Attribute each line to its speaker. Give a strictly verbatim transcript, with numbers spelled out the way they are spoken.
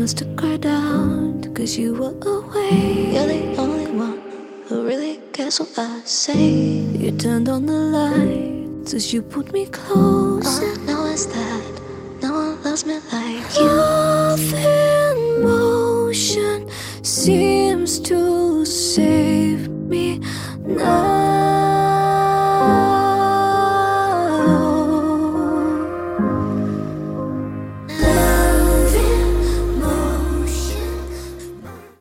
Speaker 1: must have cried out, cause you were away.
Speaker 2: You're the only one who really cares what I say.
Speaker 1: You turned on the lights as you put me close.
Speaker 2: All I know is that no one loves me like you.
Speaker 1: Love in motion seems to save me now.